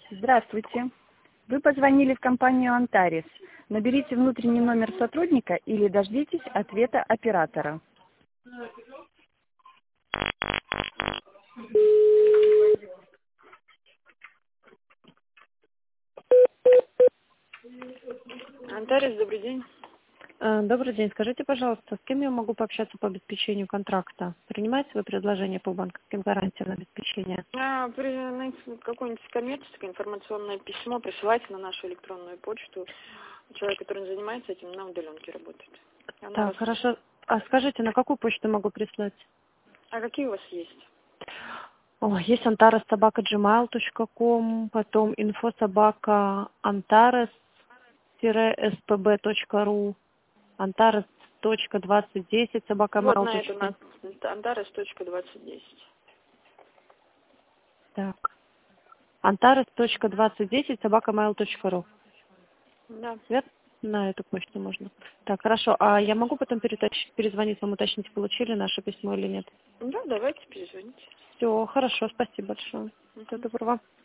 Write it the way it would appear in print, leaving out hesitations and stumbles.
Здравствуйте. Вы позвонили в компанию «Антарис». Наберите внутренний номер сотрудника или дождитесь ответа оператора. «Антарис», добрый день. Добрый день. Скажите, пожалуйста, с кем я могу пообщаться по обеспечению контракта? Принимаете вы предложение по банковским гарантиям на обеспечение? Какое-нибудь коммерческое информационное письмо присылайте на нашу электронную почту. Человек, который занимается этим, на удаленке работает. Так, хорошо. А скажите, на какую почту могу прислать? А какие у вас есть? О, есть antares@gmail.com, потом info@antares-spb.ru, Вот на это, antares.2010@mail.com. на antares.2010. Так. antares.2010@mail.ru. Да. Верно? На эту почту можно. Так, хорошо. А я могу потом перезвонить вам, уточнить, получили наше письмо или нет? Да, давайте перезвоните. Все, хорошо, спасибо большое. Всего доброго.